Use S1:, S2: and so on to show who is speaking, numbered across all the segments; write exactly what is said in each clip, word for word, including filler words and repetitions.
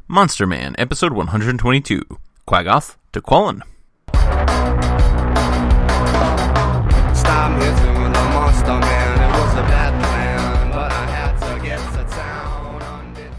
S1: Monster Man, Episode one hundred twenty-two, Quaggoth to Quollen.
S2: Stop hitting the Monster Man, it was a bad plan, but I had to get to town on it.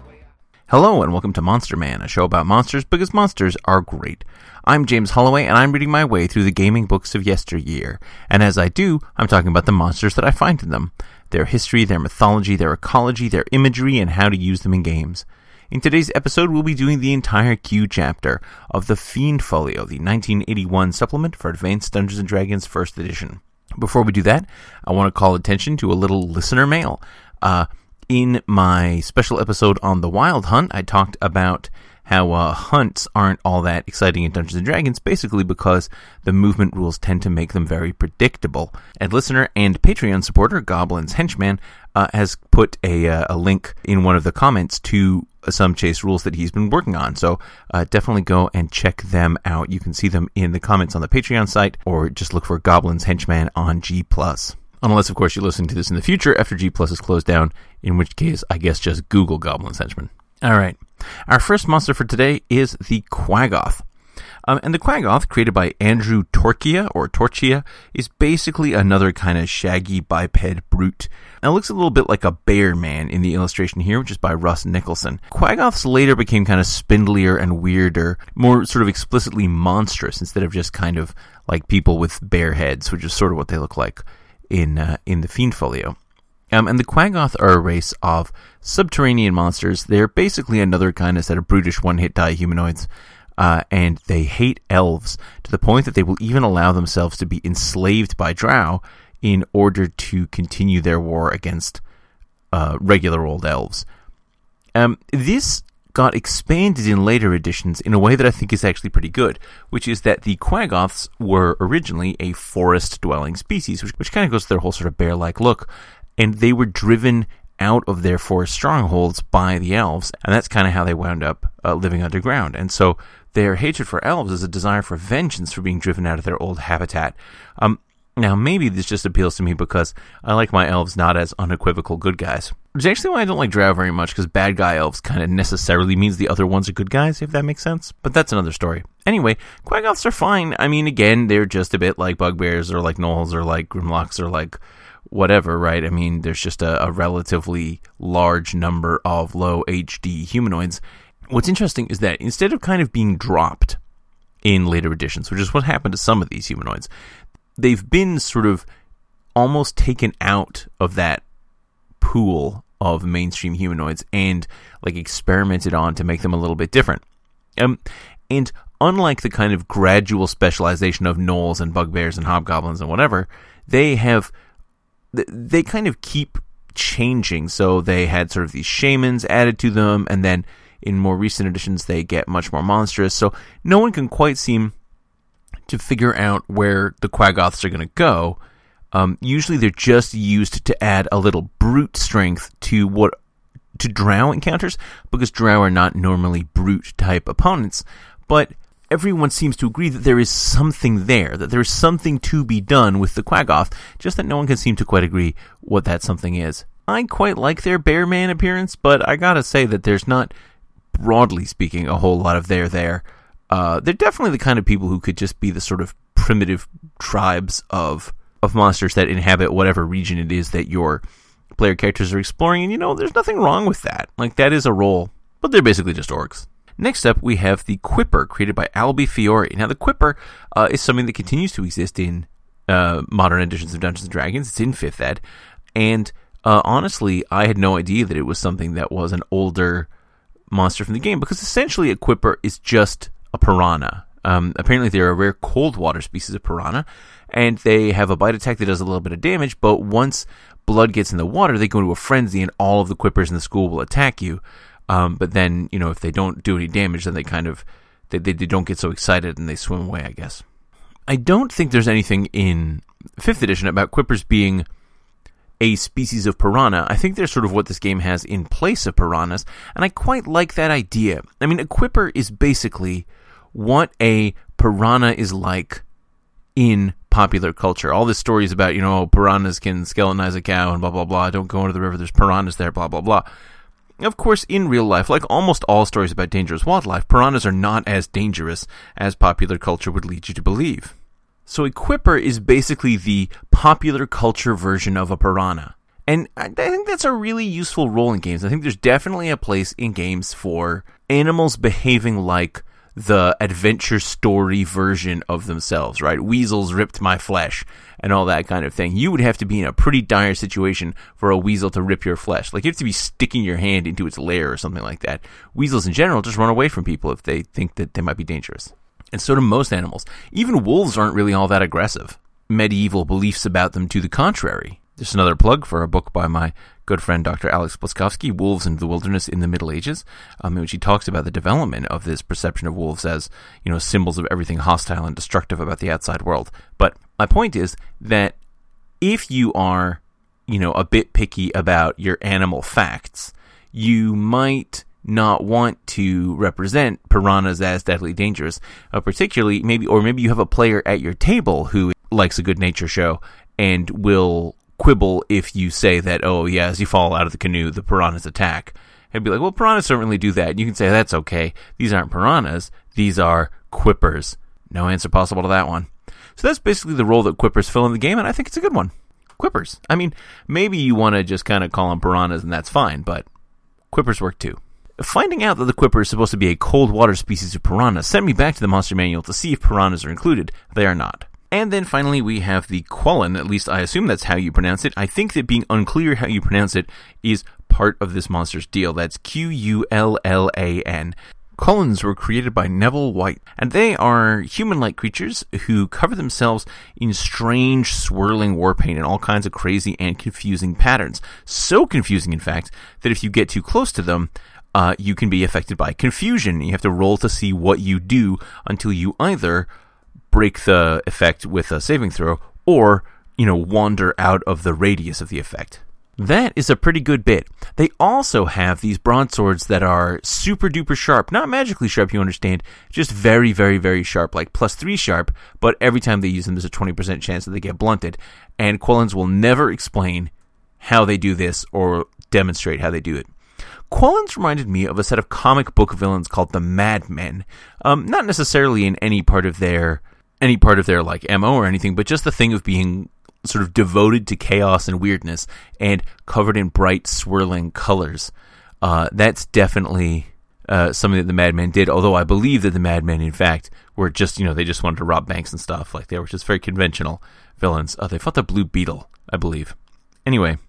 S1: Hello and welcome to Monster Man, a show about monsters because monsters are great. I'm James Holloway and I'm reading my way through the gaming books of yesteryear, and as I do, I'm talking about the monsters that I find in them, their history, their mythology, their ecology, their imagery, and how to use them in games. In today's episode, we'll be doing the entire Q chapter of the Fiend Folio, the nineteen eighty-one supplement for Advanced Dungeons and Dragons first Edition. Before we do that, I want to call attention to a little listener mail. Uh, in my special episode on the Wild Hunt, I talked about how uh, hunts aren't all that exciting in Dungeons and Dragons, basically because the movement rules tend to make them very predictable. And listener and Patreon supporter, Goblin's Henchman, uh, has put a, uh, a link in one of the comments to some chase rules that he's been working on. So uh, definitely go and check them out. You can see them in the comments on the Patreon site, or just look for Goblin's Henchman on G plus. Unless, of course, you're listening to this in the future after G plus is closed down, in which case, I guess just Google Goblin's Henchman. All right. Our first monster for today is the Quaggoth. Um, and the Quaggoth, created by Andrew Torchia, or Torchia, is basically another kind of shaggy biped brute. Now, it looks a little bit like a bear man in the illustration here, which is by Russ Nicholson. Quaggoths later became kind of spindlier and weirder, more sort of explicitly monstrous, instead of just kind of like people with bear heads, which is sort of what they look like in uh, in the Fiend Folio. Um, and the Quaggoth are a race of subterranean monsters. They're basically another kind of set of brutish one-hit die humanoids, uh, and they hate elves to the point that they will even allow themselves to be enslaved by drow in order to continue their war against uh, regular old elves. Um, this got expanded in later editions in a way that I think is actually pretty good, which is that the Quaggoths were originally a forest-dwelling species, which, which kind of goes to their whole sort of bear-like look. And they were driven out of their forest strongholds by the elves, and that's kind of how they wound up uh, living underground. And so their hatred for elves is a desire for vengeance for being driven out of their old habitat. Um, now, maybe this just appeals to me because I like my elves not as unequivocal good guys. Which is actually why I don't like drow very much, because bad guy elves kind of necessarily means the other ones are good guys, if that makes sense. But that's another story. Anyway, Quaggoths are fine. I mean, again, they're just a bit like bugbears or like gnolls or like grimlocks or like whatever, right? I mean, there's just a, a relatively large number of low H D humanoids. What's interesting is that instead of kind of being dropped in later editions, which is what happened to some of these humanoids, they've been sort of almost taken out of that pool of mainstream humanoids and like experimented on to make them a little bit different. Um, and unlike the kind of gradual specialization of gnolls and bugbears and hobgoblins and whatever, they have they kind of keep changing. So they had sort of these shamans added to them, and then in more recent editions they get much more monstrous. So no one can quite seem to figure out where the Quaggoths are going to go. Um, usually they're just used to add a little brute strength to what to drow encounters, because drow are not normally brute type opponents. But everyone seems to agree that there is something there, that there is something to be done with the Quaggoth, just that no one can seem to quite agree what that something is. I quite like their bear man appearance, but I gotta say that there's not, broadly speaking, a whole lot of there there. Uh, they're definitely the kind of people who could just be the sort of primitive tribes of of monsters that inhabit whatever region it is that your player characters are exploring, and you know, there's nothing wrong with that. Like, that is a role, but they're basically just orcs. Next up, we have the Quipper, created by Albie Fiore. Now, the Quipper uh, is something that continues to exist in uh, modern editions of Dungeons and Dragons. It's in fifth ed. And uh, honestly, I had no idea that it was something that was an older monster from the game, because essentially a Quipper is just a piranha. Um, apparently, they're a rare cold water species of piranha, and they have a bite attack that does a little bit of damage, but once blood gets in the water, they go into a frenzy, and all of the Quippers in the school will attack you. Um, but then, you know, if they don't do any damage, then they kind of, they, they, they don't get so excited and they swim away, I guess. I don't think there's anything in fifth edition about Quippers being a species of piranha. I think they're sort of what this game has in place of piranhas, and I quite like that idea. I mean, a Quipper is basically what a piranha is like in popular culture. All this stories about, you know, piranhas can skeletonize a cow and blah, blah, blah. Don't go into the river, there's piranhas there, blah, blah, blah. of course, in real life, like almost all stories about dangerous wildlife, piranhas are not as dangerous as popular culture would lead you to believe. So a quipper is basically the popular culture version of a piranha. And I think that's a really useful role in games. I think there's definitely a place in games for animals behaving like the adventure story version of themselves, right? Weasels ripped my flesh and all that kind of thing. You would have to be in a pretty dire situation for a weasel to rip your flesh. Like, you have to be sticking your hand into its lair or something like that. Weasels in general just run away from people if they think that they might be dangerous. And so do most animals. Even wolves aren't really all that aggressive. Medieval beliefs about them to the contrary. Just another plug for a book by my good friend Doctor Alex Blaskowski, Wolves in the Wilderness in the Middle Ages, um, in which he talks about the development of this perception of wolves as, you know, symbols of everything hostile and destructive about the outside world. But my point is that if you are, you know, a bit picky about your animal facts, you might not want to represent piranhas as deadly dangerous, uh, particularly maybe, or maybe you have a player at your table who likes a good nature show and will quibble if you say that, oh yeah, as you fall out of the canoe, the piranhas attack. And be like, well, piranhas don't really do that. And you can say, that's okay. These aren't piranhas. These are quippers. No answer possible to that one. So that's basically the role that quippers fill in the game, and I think it's a good one. Quippers. I mean, maybe you want to just kind of call them piranhas, and that's fine, but quippers work too. Finding out that the quipper is supposed to be a cold water species of piranha sent me back to the monster manual to see if piranhas are included. They are not. And then finally we have the Quellin, at least I assume that's how you pronounce it. I think that being unclear how you pronounce it is part of this monster's deal. That's Q U L L A N. Quellins were created by Neville White, and they are human-like creatures who cover themselves in strange, swirling war paint and all kinds of crazy and confusing patterns. So confusing, in fact, that if you get too close to them, uh, you can be affected by confusion. You have to roll to see what you do until you either break the effect with a saving throw, or, you know, wander out of the radius of the effect. That is a pretty good bit. They also have these broadswords that are super duper sharp. Not magically sharp, you understand, just very, very, very sharp, like plus three sharp, but every time they use them, there's a twenty percent chance that they get blunted, and Quellins will never explain how they do this or demonstrate how they do it. Quellins reminded me of a set of comic book villains called the Madmen. Um, not necessarily in any part of their any part of their like M O or anything, but just the thing of being sort of devoted to chaos and weirdness and covered in bright swirling colors. Uh, that's definitely uh, something that the Madmen did, although I believe that the Madmen, in fact, were just, you know, they just wanted to rob banks and stuff. Like, they were just very conventional villains. Uh, they fought the Blue Beetle, I believe. Anyway,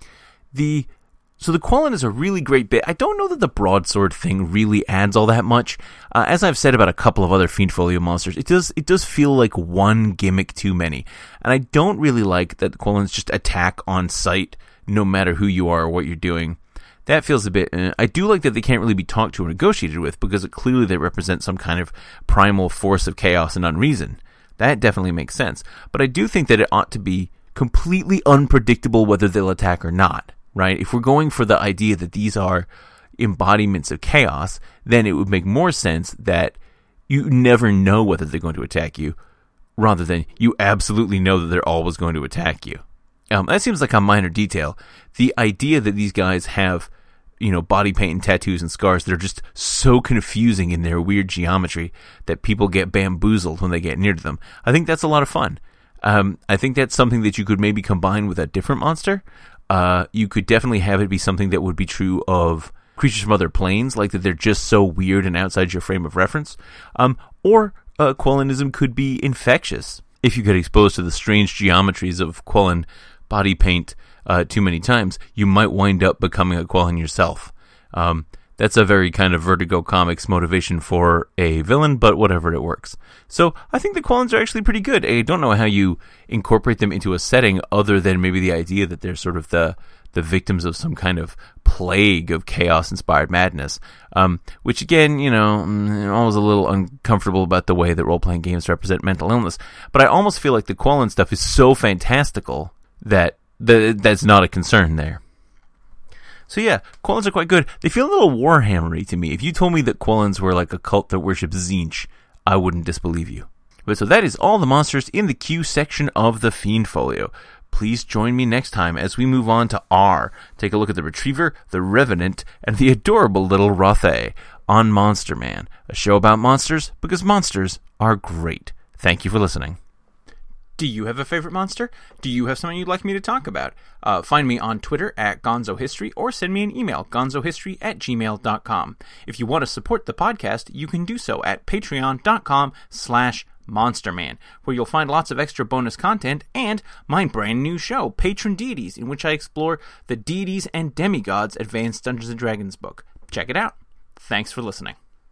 S1: the So the Quellin is a really great bit. I don't know that the broadsword thing really adds all that much. Uh, as I've said about a couple of other Fiendfolio monsters, it does it does feel like one gimmick too many. And I don't really like that the Quellins just attack on sight, no matter who you are or what you're doing. That feels a bit... Uh, I do like that they can't really be talked to or negotiated with, because it, clearly they represent some kind of primal force of chaos and unreason. That definitely makes sense. But I do think that it ought to be completely unpredictable whether they'll attack or not. Right? If we're going for the idea that these are embodiments of chaos, then it would make more sense that you never know whether they're going to attack you, rather than you absolutely know that they're always going to attack you. Um, that seems like a minor detail. The idea that these guys have, you know, body paint and tattoos and scars that are just so confusing in their weird geometry that people get bamboozled when they get near to them, I think that's a lot of fun. Um, I think that's something that you could maybe combine with a different monster. Uh, you could definitely have it be something that would be true of creatures from other planes, like that they're just so weird and outside your frame of reference. Um, or uh, Quellinism could be infectious. If you get exposed to the strange geometries of Quellin body paint uh, too many times, you might wind up becoming a Quellin yourself. Um, that's a very kind of Vertigo Comics motivation for a villain, but whatever, it works. So I think the Quellins are actually pretty good. I don't know how you incorporate them into a setting other than maybe the idea that they're sort of the the victims of some kind of plague of chaos-inspired madness, um, which again, you know, I'm always a little uncomfortable about the way that role-playing games represent mental illness. But I almost feel like the Quellin stuff is so fantastical that the, that's not a concern there. So yeah, Quellins are quite good. They feel a little Warhammer-y to me. If you told me that Quellins were like a cult that worships Tzeentch, I wouldn't disbelieve you. But so that is all the monsters in the Q section of the Fiendfolio. Please join me next time as we move on to R. Take a look at the Retriever, the Revenant, and the adorable little Rothay on Monster Man, a show about monsters because monsters are great. Thank you for listening. Do you have a favorite monster? Do you have something you'd like me to talk about? Uh, find me on Twitter at GonzoHistory or send me an email, gonzohistory at gmail dot com. If you want to support the podcast, you can do so at patreon.com slash monsterman, where you'll find lots of extra bonus content and my brand new show, Patron Deities, in which I explore the deities and demigods Advanced Dungeons and Dragons book. Check it out. Thanks for listening.